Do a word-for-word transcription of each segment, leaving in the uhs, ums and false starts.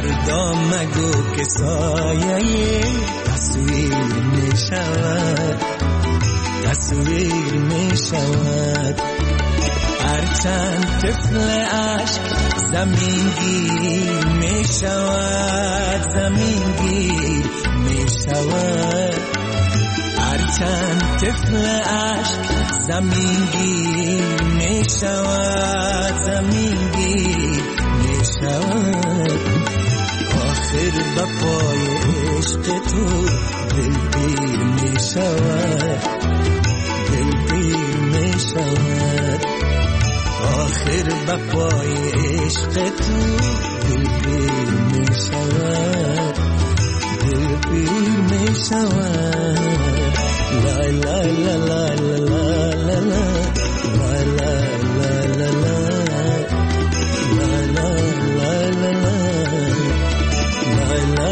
فردا مگو که سایه تصویر می شود، تصویر می شود. هرچند طفل عشق زمین گیر می شود، زمین گیر می شود. هرچند طفل عشق زمین گیر می شود، زمین گیر می شود. آخر با پای عشق تو دلگیر می شود، دلگیر می شود. آخر با پای عشق تو دلگیر می شود، دلگیر می شود. La la la la la la la la la la la la la la la la la la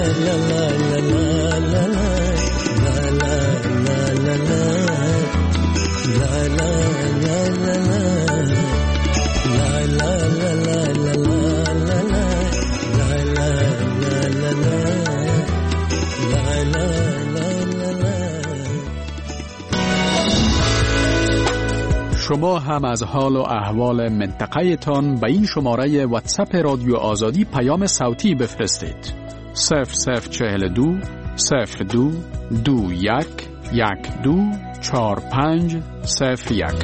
شما هم از حال و احوال منطقه تان به این شماره واتساپ رادیو آزادی پیام صوتی بفرستید. صفر صفر چهل دو صفر دو دو یک یک دو چهار پنج صفر یک.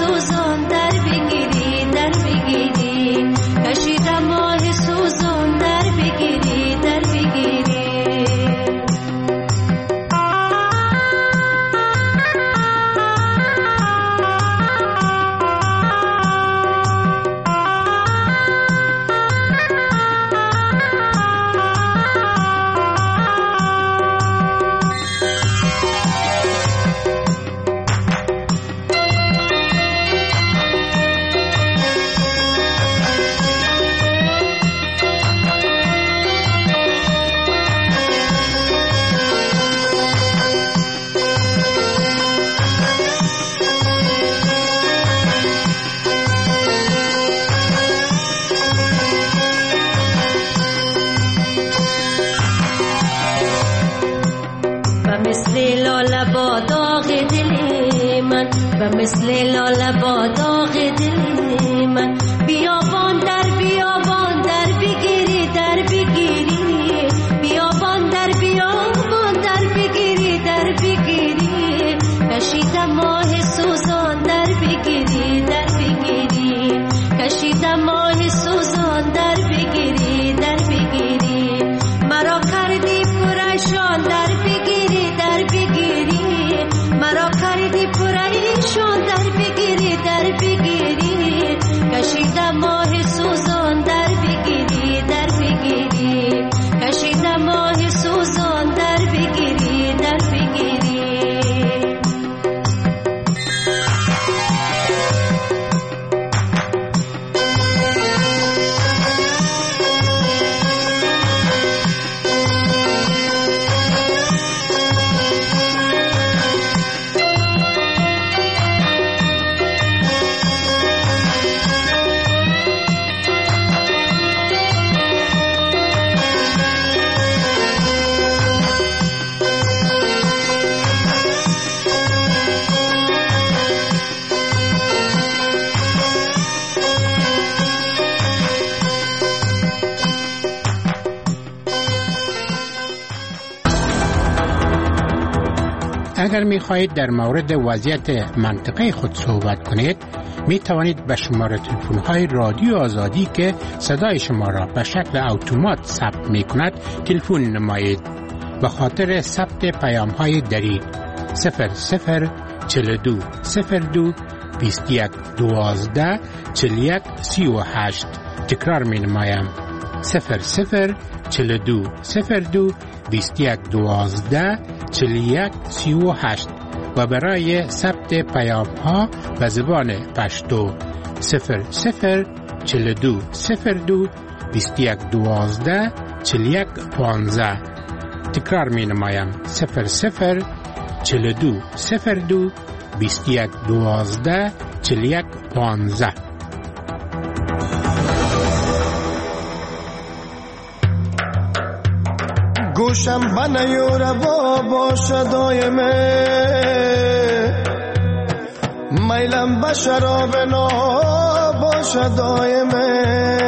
کشیدم ماه سوزان در و مثل لاله با داغ دل من بیابان در بیابان در بگیری در بگیری بیابان در بیابان در بگیری در بگیری کشیدم ماه سوزان در بگیری در بگیری کشیدم ماه سوزان در بگیری در بگیری مرا کردی پریشان در بگیری در بگیری مرا کردی پریشان در بگیری در بگیری کشیدم ماه سوزان در بگیری در بگیری کشیدم ماه سوزان در بگیری در بگیری اگر می خواهید در مورد وضعیت منطقه خود صحبت کنید می توانید به شماره تلفن های رادیو آزادی که صدای شما را به شکل اتومات ثبت می کند تلفن نمایید. به خاطر ثبت پیام های دری صفر صفر چهل و دو صفر دو بیست و یک دوازده چهل و یک سی و هشت تکرار می نمایم صفر صفر چهل و دو صفر دو بیست و یک دوازده چهل و یک سی و هشت و برای ثبت پیام ها به زبان پشتو صفر صفر چهل و دو صفر دو بیست و یک دوازده چهل و یک پانزده تکرار می نمایم صفر صفر چهل و دو صفر دو بیست و یک دوازده چهل و یک پانزده. گوشم بنیور با باشه دایمه میلم به شراب نا باشه دایمه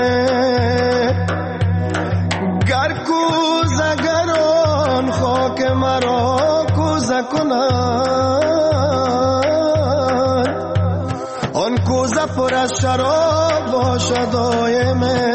گر کوزه گران خاک مرا کوزه کنن آن کوزه پر از شراب باشه دایمه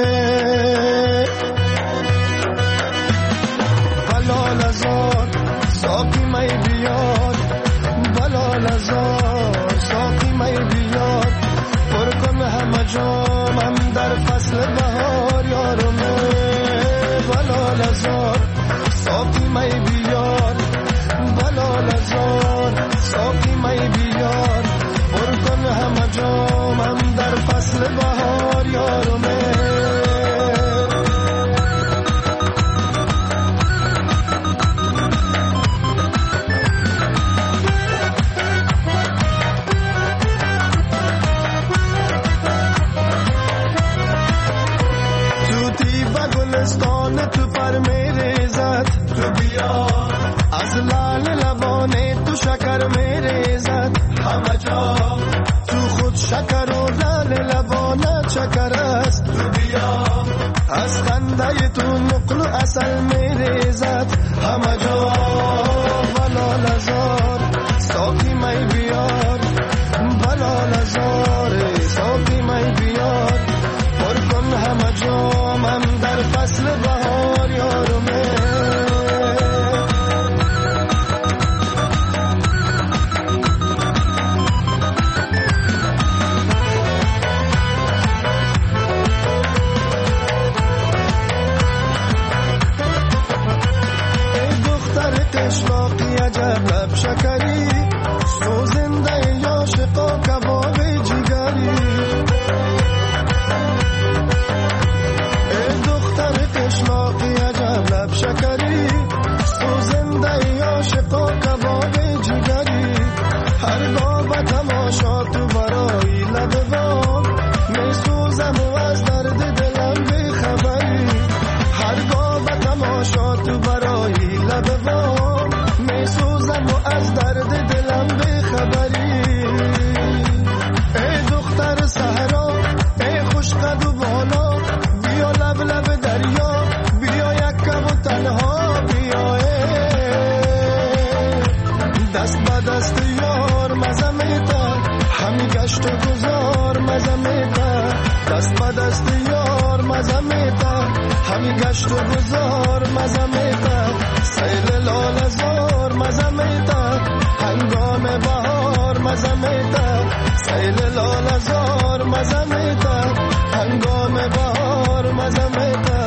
ساقی می بیاد بلال ازار ساقی می بیاد پر کن همه جامم در فصل بهار یارمه بلال ازار ساقی می بیاد بلال ازار ساقی می بیاد پر کن همه جامم در فصل بهار یارمه گلستان تو پر میره زد تو بیا از لال لبانه تو شکر میره زد همه جا تو خود شکر و لال لبانه شکر است تو بیا از خنده تو نقل و اصل میره زد همه جا بلال ازار ساقی می بیار بلال ازار ساقی می بیار پر کن همه جامم در فصل بهار یارمه ای دختر قشلاقی عجب لب شکری سوزنده عاشقا کباب جگری شکری سوزنده عاشقا کباب جگری هرگاه به تماشا تو برای لبوام می سوزم و از درد دلم بی خبری هرگاه به تماشا تو برای لبوام می سوزم و از درد همی گشت و گذار مزمیتا سیل لال زار مزمیتا هنگام بهار مزمیتا سیل لال زار مزمیتا هنگام بهار مزمیتا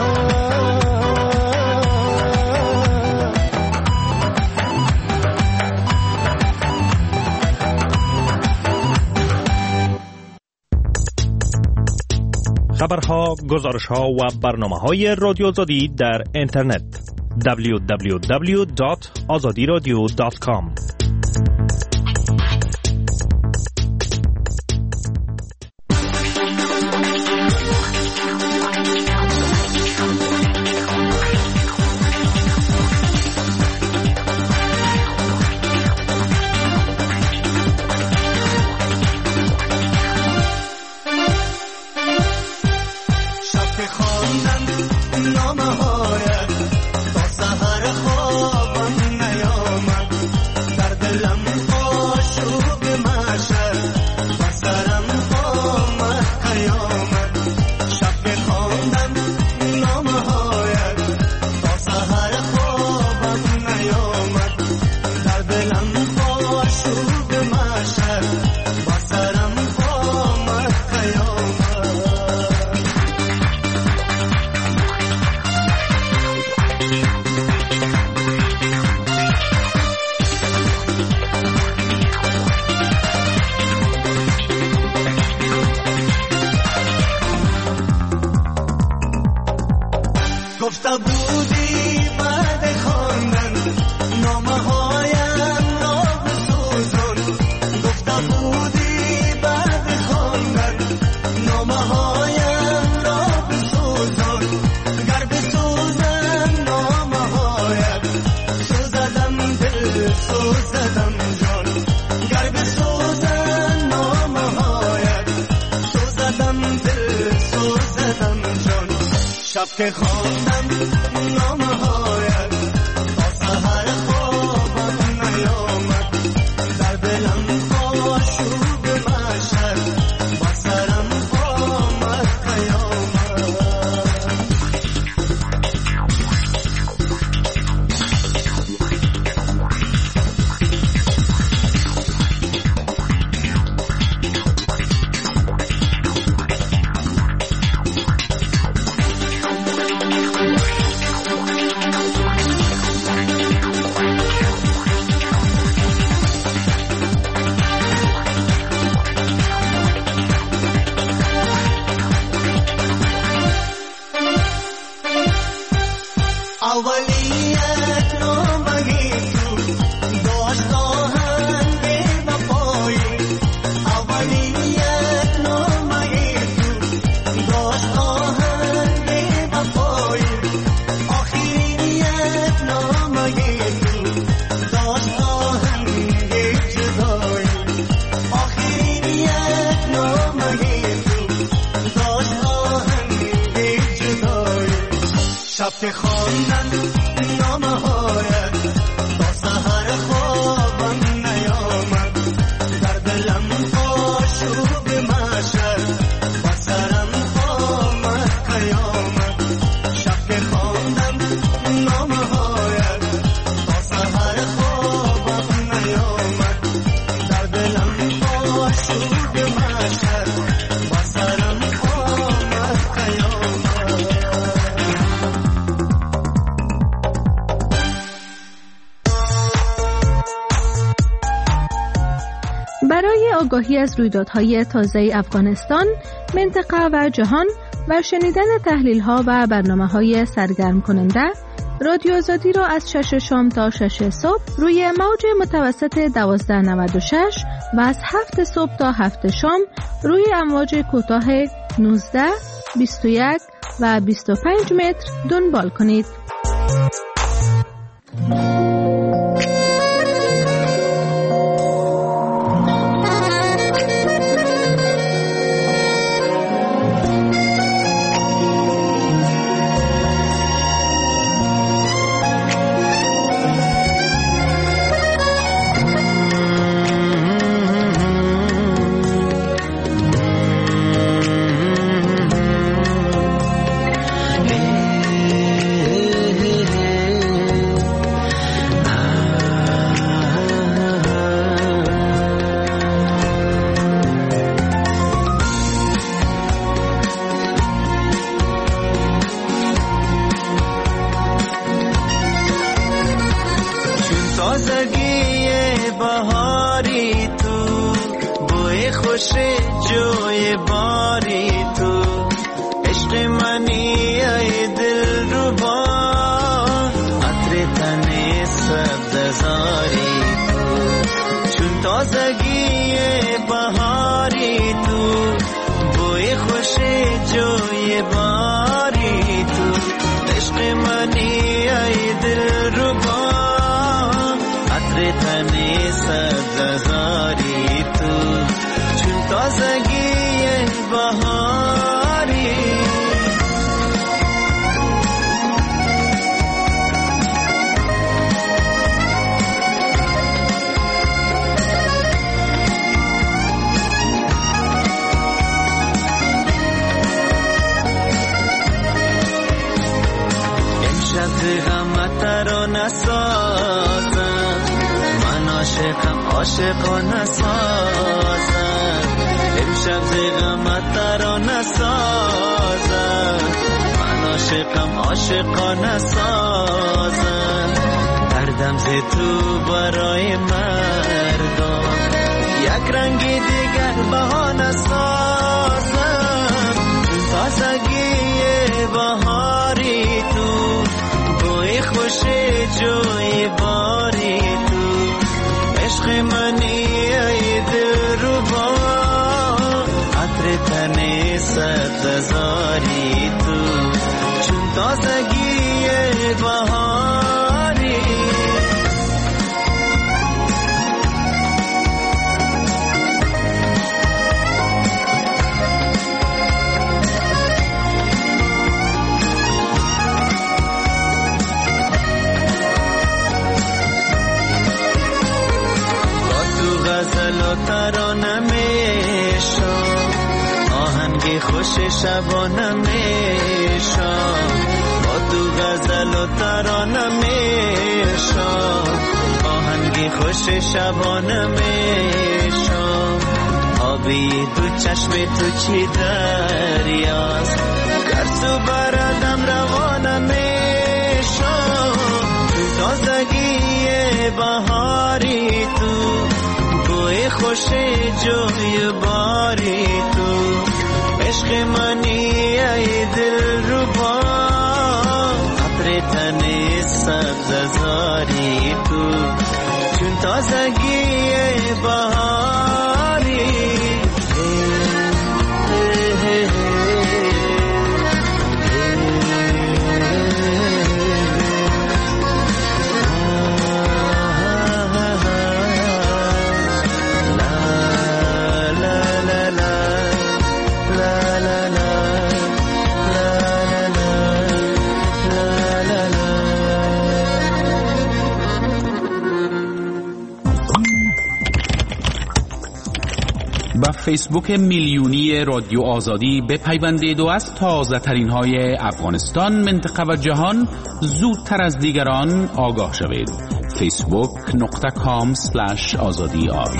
خبرها، گزارش‌ها و برنامه‌های رادیو آزادی در اینترنت دبلیو دبلیو دبلیو دات آزادی رادیو دات کام. که خواندم نامه هایت تا سحر خوابم نیامد در دلم آشوب محشر با سرم آمد قیامت شب که خواندن نامه هایت تا سحر خوابم نیامد در دلم آشوب محشر با سرم آمد قیامت شب که خواندن نامه هایت تا سحر خوابم نیامد در دلم آشوب محشر با سرم آمد قیامت. برای آگاهی از رویدادهای تازه افغانستان، منطقه و جهان و شنیدن تحلیل‌ها و برنامه‌های سرگرم کننده، رادیو آزادی را از شش شام تا شش صبح روی موج متوسط دوازده نود و شش و از هفت صبح تا هفت شام روی امواج کوتاه نوزده، بیست و یک و بیست و پنج متر دنبال کنید. عطر تن سبززاری تو چون تازگی بهاری امشب غمت رو نسازم من عاشقم عاشقا نسازم امشب غمت رو نسازم من عاشقم عاشقا نسازم دردم ز تو برای مردم یک رنگی دیگر بها نسازم تازگی بهاری تو بوی خوش جوی باری تو عشق منی ای دلربا عطر تن سبززاری تو چون تازگی بهاری غزل و ترانه میشم آهنگ خوش شبانه میشم با تو غزل و ترانه میشم آهنگ خوش شبانه میشم آبی تو چشم تو چی دریاست گرسو بردم روانه میشم تازگی بهاری تو بوی خوش جوی باری تو عشق منی ای دلربا عطر تن سبززاری تو چون تازگی بهاری با فیسبوک میلیونی رادیو آزادی بپیوندید و از تازه ترین های افغانستان، منطقه و جهان زودتر از دیگران آگاه شوید. فیسبوک نقطه کام سلش آزادی آر.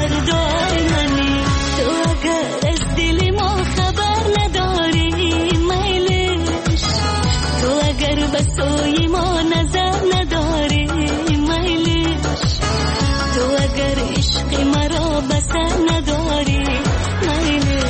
فردای منی. تو اگر از دل ما خبر نداری میلش، تو اگر به سوی ما نظر نداری میلش، تو اگر عشق مرا بسر نداری میلش.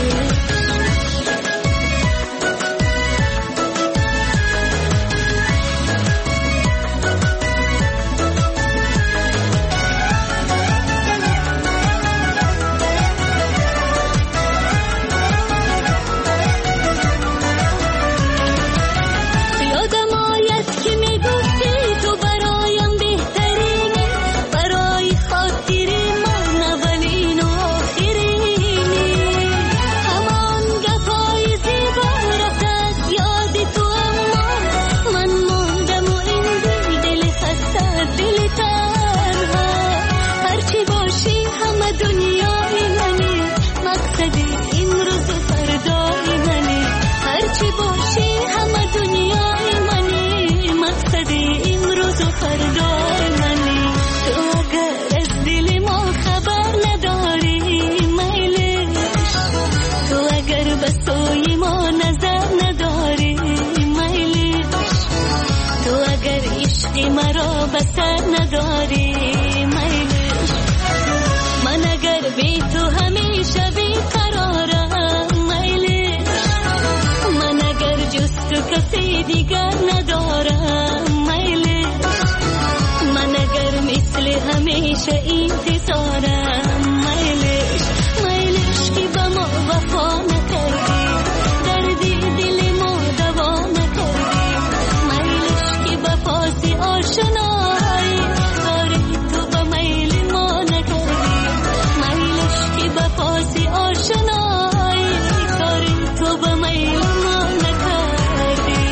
مرا بسر نداری میلش، من اگر بی تو همیشه بی قرارم میلش، من اگر جز تو کسی دیگر ندارم میلش، من اگر مثل همیشه انتظارم میلش. میلش که با ما وفا نکردی، دردی دل ما دوا نکردی، میلش که با پاسی آشنایی کاری تو با میل ما نکردی، میلش که با پاسی آشنایی کاری تو با میل ما نکردی.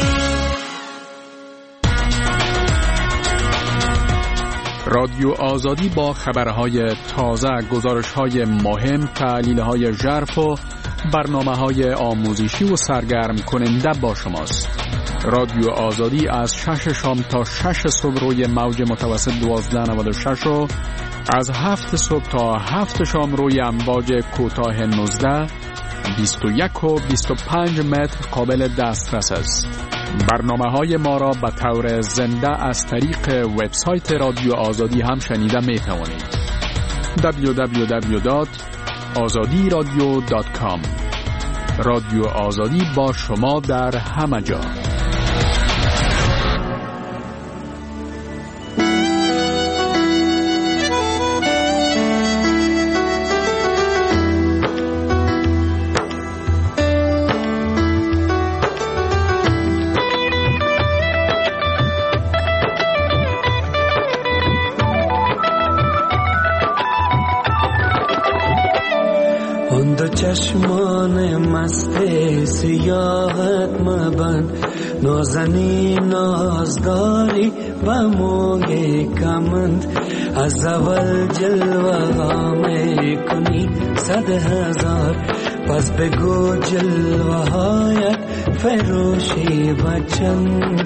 رادیو آزادی با خبرهای تازه، گزارش‌های مهم، تحلیل‌های ژرف و برنامه‌های آموزشی و سرگرم کننده با شماست. رادیو آزادی از شش شام تا شش صبح روی موج متوسط دوازده نود و شش و از هفت صبح تا هفت شام روی امواج کوتاه نوزده، بیست و یک و بیست و پنج متر قابل دسترس است. برنامه‌های ما را به طور زنده از طریق وبسایت رادیو آزادی هم شنیده می توانید. دبلیو دبلیو دبلیو دات آزادی رادیو دات کام. رادیو آزادی با شما در همه جا. چشمان مست سیاحت مبند، نازنی نازداری و موی کمند، از اول جلوه ها می کنی صد هزار، پس بگو جلوه هایت فروشی و چند.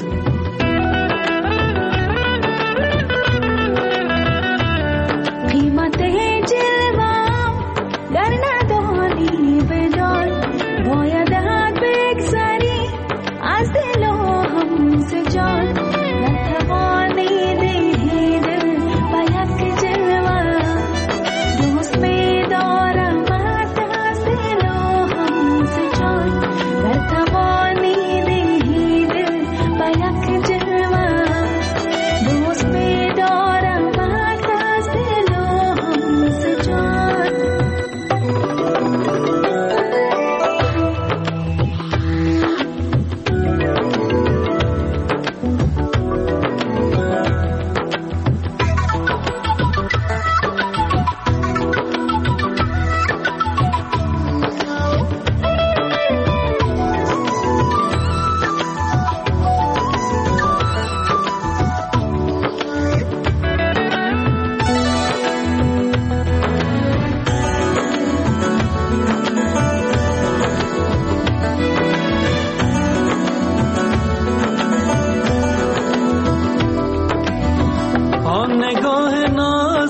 Bye.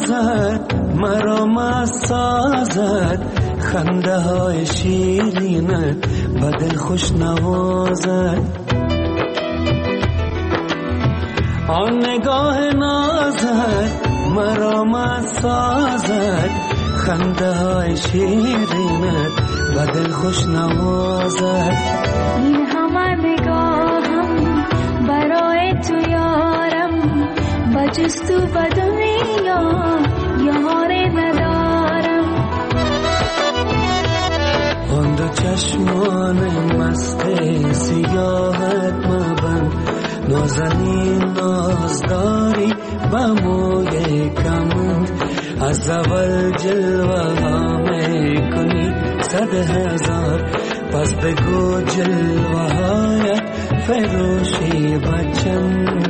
نازد مرا مست سازد خنده های شیرینت به دل خوش نوازد آن نگاه نازد مرا مست سازد خنده های شیرینت به دل خوش نوازد این همه نگاهم برای تو یارم بجز تو به دنیا یاری ندارم آن دو چشمان مست سیاهت مبند نازنین نازداری با موی کمند از اول جلوه ها می کنی صد هزار پس بگو جلوه هایت فروشی بچند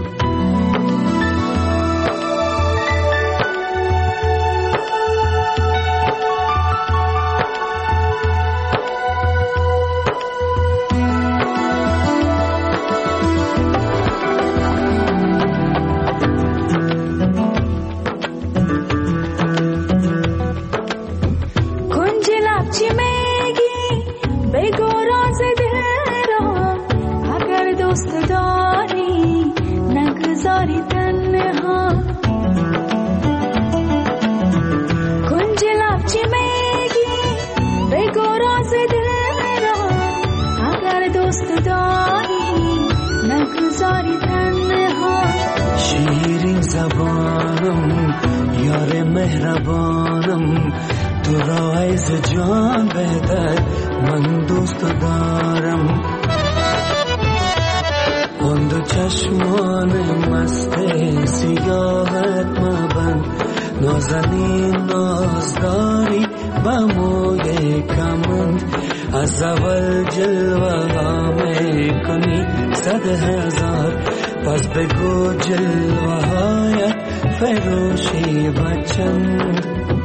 شیرین زبانم یار مهربانم تو را عز جان بهتر من دوست دارم آن دو چشمان مست سیاهت مبند نازنین نازداری با موی کمند از اول جلوه ها می کنی صد هزار پس بگو جلوه هایت فروشی بچند